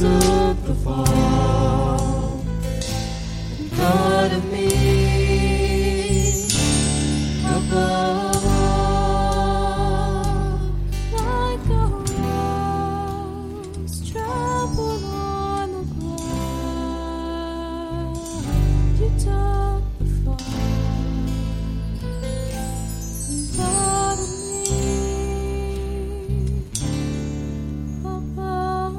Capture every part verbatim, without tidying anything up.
took the fall and thought of me above all, like a rose trampled on the ground. You took the fall and thought of me above.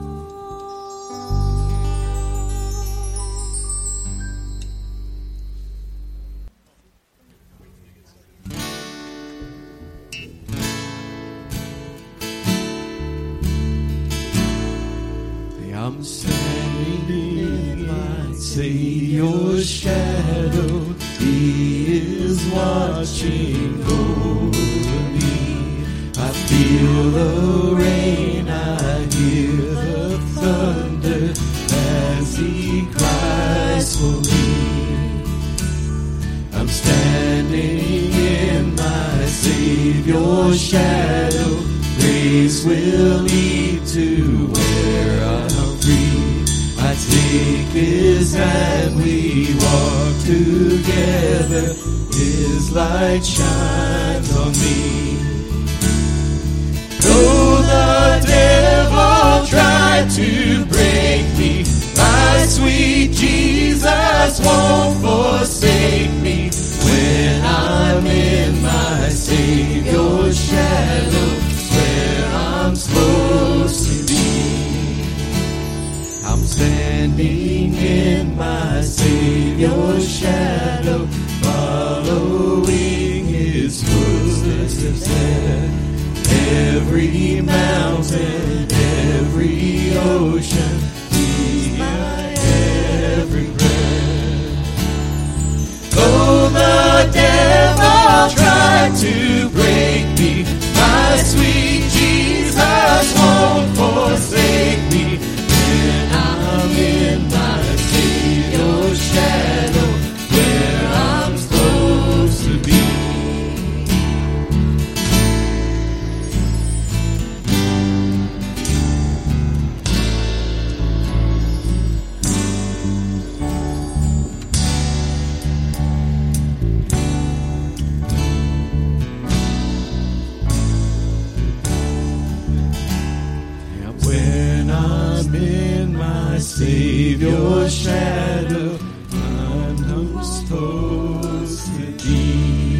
I'm standing in my Savior's shadow. He is watching over me. I feel the rain, I hear the thunder as He cries for me. I'm standing in my Savior's shadow. Grace will lead to where I'm free. I take His hand, we walk together. His light shines on me. Though the devil tried to break me, my sweet Jesus won't forsake me. When I'm in my Savior's shadow, I'm supposed to be. I'm standing in my Savior's shadow, following His footsteps there. Every mountain, every ocean, He's my every breath. Though the devil tried to break me, my sweet Jesus won't forsake me. When I'm in my Savior's shadow, where I'm supposed to be. When I'm in my Savior's shadow, I'm supposed to be.